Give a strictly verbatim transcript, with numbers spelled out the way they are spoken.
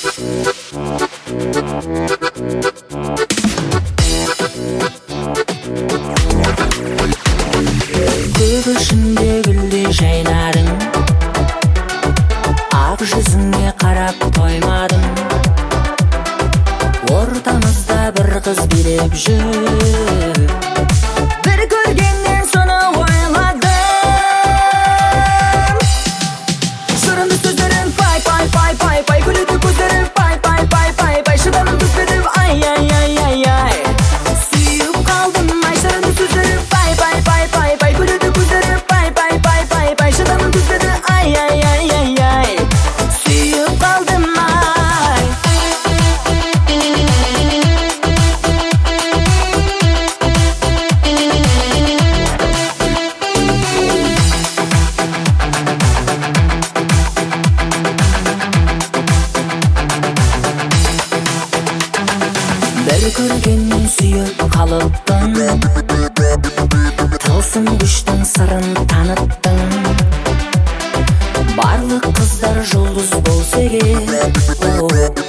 Көк ішінде гүлдей жайнадың, ақ жүзіңе қарап тоймадым. Ортамызда бір қыз билеп жүр, бір көргеннен соны ойладым. Сырынды сөздерім пай пай пай пай пай, күледі көздерім пай пай пай пай пай, шыдамым түспедім ай ай ай ай ай. Сүйіп қалдым ай, сырынды сөздерім пай пай пай пай пай, күледі көздерім пай пай пай пай пай, шыдамым түспеді ай ай ай ай ай. Сүйіп қалдым ай. Бір көргеннен сүйіп қалыптың, тылсым күштің сырын таныттың. Барлық қыздар жұлдыз болса керек,